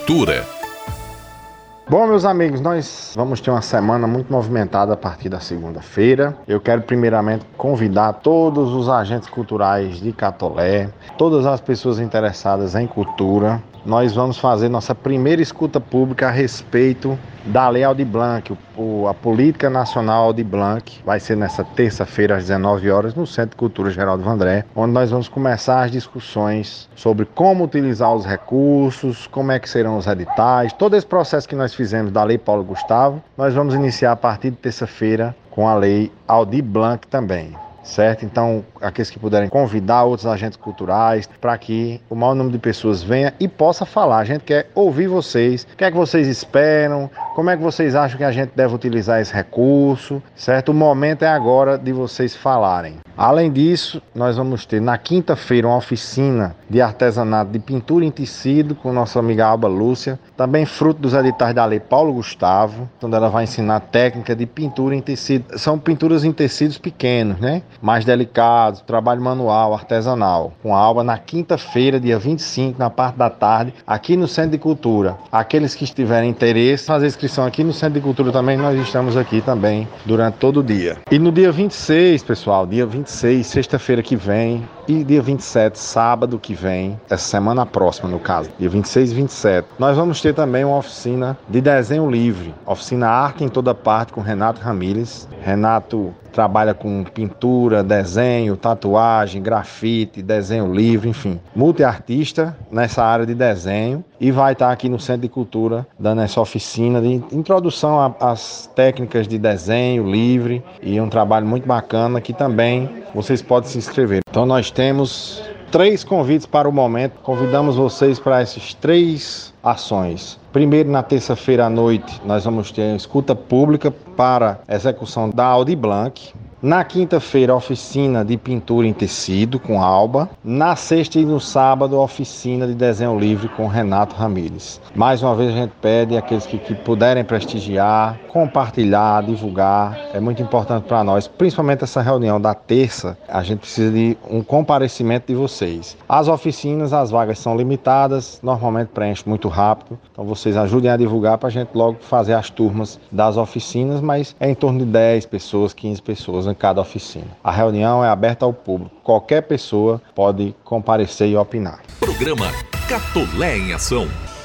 Cultura. Bom, meus amigos, nós vamos ter uma semana muito movimentada a partir da segunda-feira. Eu quero primeiramente convidar todos os agentes culturais de Catolé, todas as pessoas interessadas em cultura. Nós vamos fazer nossa primeira escuta pública a respeito da Lei Aldir Blanc, a Política Nacional Aldir Blanc. Vai ser nessa terça-feira às 19 horas no Centro de Cultura Geraldo Vandré, onde nós vamos começar as discussões sobre como utilizar os recursos, como é que serão os editais, todo esse processo que nós fizemos da Lei Paulo Gustavo, nós vamos iniciar a partir de terça-feira com a Lei Aldir Blanc também. Certo? Então, aqueles que puderem convidar outros agentes culturais para que o maior número de pessoas venha e possa falar. A gente quer ouvir vocês, o que é que vocês esperam, como é que vocês acham que a gente deve utilizar esse recurso, certo? O momento é agora de vocês falarem. Além disso, nós vamos ter na quinta-feira uma oficina de artesanato de pintura em tecido com nossa amiga Alba Lúcia, também fruto dos editais da Lei Paulo Gustavo, onde ela vai ensinar técnica de pintura em tecido. São pinturas em tecidos pequenos, né? Mais delicados, trabalho manual, artesanal, com a Alba na quinta-feira, dia 25, na parte da tarde, aqui no Centro de Cultura. Aqueles que tiverem interesse, fazer inscrição aqui no Centro de Cultura também, nós estamos aqui também durante todo o dia. E no dia 26, pessoal, dia 26, sexta-feira que vem, e dia 27, sábado que vem, essa semana próxima no caso, dia 26 e 27, nós vamos ter também uma oficina de desenho livre, oficina Arte em Toda Parte com Renato Ramírez. Renato trabalha com pintura, desenho, tatuagem, grafite, desenho livre, enfim, multiartista nessa área de desenho, e vai estar aqui no Centro de Cultura dando essa oficina de introdução às técnicas de desenho livre, e um trabalho muito bacana que também vocês podem se inscrever. Então nós temos 3 convites para o momento, convidamos vocês para essas 3 ações. Primeiro, na terça-feira à noite, nós vamos ter uma escuta pública para execução da Aldir Blanc. Na quinta-feira, oficina de pintura em tecido com Alba. Na sexta e no sábado, oficina de desenho livre com Renato Ramírez. Mais uma vez a gente pede àqueles que puderem prestigiar, compartilhar, divulgar. É muito importante para nós, principalmente essa reunião da terça. A gente precisa de um comparecimento de vocês. As oficinas, as vagas são limitadas, normalmente preenche muito rápido. Então vocês ajudem a divulgar para a gente logo fazer as turmas das oficinas, mas é em torno de 10 pessoas, 15 pessoas em cada oficina. A reunião é aberta ao público. Qualquer pessoa pode comparecer e opinar. Programa Catolé em Ação.